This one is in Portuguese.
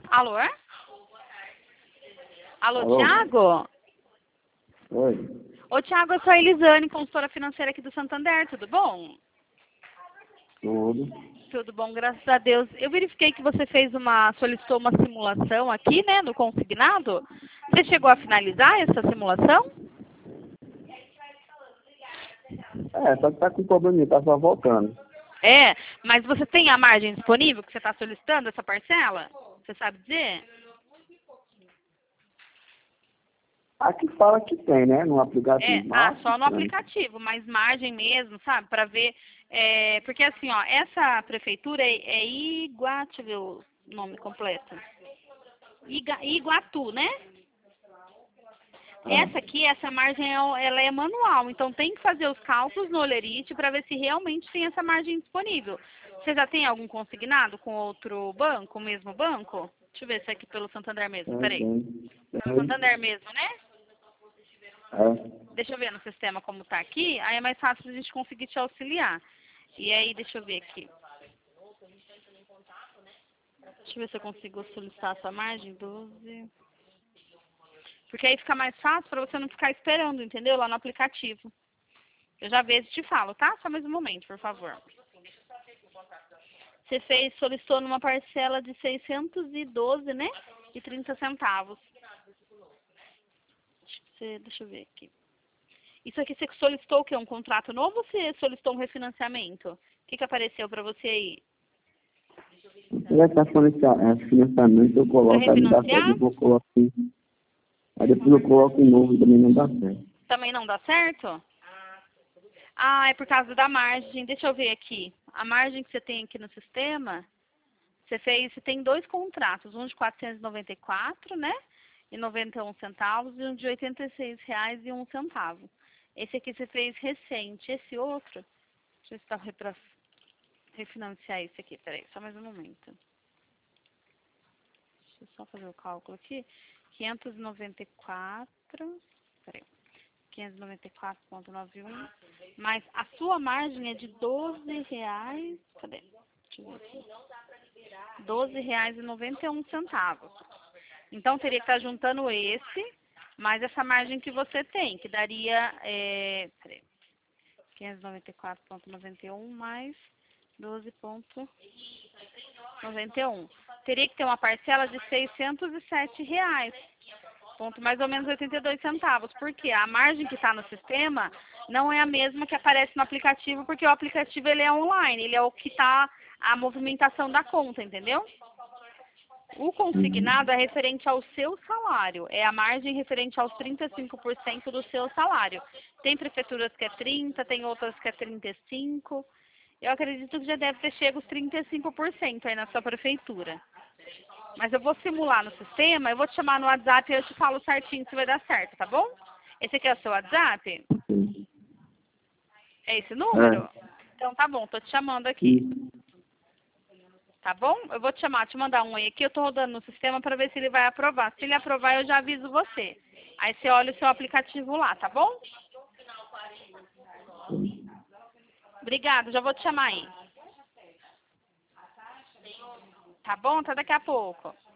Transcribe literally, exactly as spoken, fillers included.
Alô? Alô, Alô? Thiago? Oi. Ô, Thiago, eu sou a Elisane, consultora financeira aqui do Santander, tudo bom? Tudo. Tudo bom, graças a Deus. Eu verifiquei que você fez uma, solicitou uma simulação aqui, né, no consignado. Você chegou a finalizar essa simulação? É, só que tá com probleminha, tá só voltando. É, mas você tem a margem disponível que você está solicitando, essa parcela? Você sabe dizer? Aqui fala que tem, né? No É, aplicativo. ah, Mas, só no né? aplicativo, mas margem mesmo, sabe? Para ver. É, porque assim, ó, essa prefeitura é, é Igua, deixa eu ver o nome completo. Iga, Iguatu, né? Ah, Essa aqui, essa margem, é- ela é manual, então tem que fazer os cálculos no Olerite para ver se realmente tem essa margem disponível. Você já tem algum consignado com outro banco, o mesmo banco? Deixa eu ver se é aqui pelo Santander mesmo, tem, peraí. tem. Pelo Tem. Santander mesmo, né? É. Deixa eu ver no sistema como tá aqui, aí é mais fácil a gente conseguir te auxiliar. E aí, deixa eu ver aqui. Deixa eu ver se eu consigo solicitar essa margem, doze. Porque aí fica mais fácil para você não ficar esperando, entendeu? Lá no aplicativo. Eu já vejo e te falo, tá? Só mais um momento, por favor. Você fez, solicitou numa parcela de seiscentos e doze, né? E trinta centavos. Você, deixa eu ver aqui. Isso aqui você solicitou o quê? Um contrato novo ou você solicitou um refinanciamento? O que, que apareceu para você aí? E essa financia- esse financiamento eu Para coloco, aí não dá certo, refinanciar? depois eu coloco. Aí depois eu coloco um novo e também não dá certo. Também não dá certo? Ah, é por causa da margem. Deixa eu ver aqui. A margem que você tem aqui no sistema, você fez, você tem dois contratos, um de quatrocentos e noventa e quatro, né? E noventa e um centavos e um de oitenta e seis reais e um centavo. Esse aqui você fez recente. Esse outro, deixa eu ver se para refinanciar esse aqui. Peraí, só mais um momento. Deixa eu só fazer o cálculo aqui. quinhentos e noventa e quatro, peraí. quinhentos e noventa e quatro vírgula noventa e um, mas a sua margem é de doze reais, cadê? Deixa eu ver aqui. doze reais e noventa e um centavos. Então teria que estar juntando esse, mais essa margem que você tem, que daria, é, peraí, quinhentos e noventa e quatro vírgula noventa e um mais doze vírgula noventa e um. Teria que ter uma parcela de seiscentos e sete reais. Ponto mais ou menos oitenta e dois centavos. Porque a margem que está no sistema não é a mesma que aparece no aplicativo, porque o aplicativo ele é online, ele é o que está a movimentação da conta, entendeu? O consignado é referente ao seu salário, é a margem referente aos trinta e cinco por cento do seu salário. Tem prefeituras que é trinta, tem outras que é trinta e cinco. Eu acredito que já deve ter chego os trinta e cinco por cento aí na sua prefeitura. Mas eu vou simular no sistema, eu vou te chamar no WhatsApp e eu te falo certinho se vai dar certo, tá bom? Esse aqui é o seu WhatsApp? É esse número? É. Então tá bom, tô te chamando aqui. Sim. Tá bom? Eu vou te chamar, te mandar um oi aqui, eu tô rodando no sistema para ver se ele vai aprovar. Se ele aprovar, eu já aviso você. Aí você olha o seu aplicativo lá, tá bom? Obrigada, já vou te chamar aí. Tá bom? Até daqui a pouco.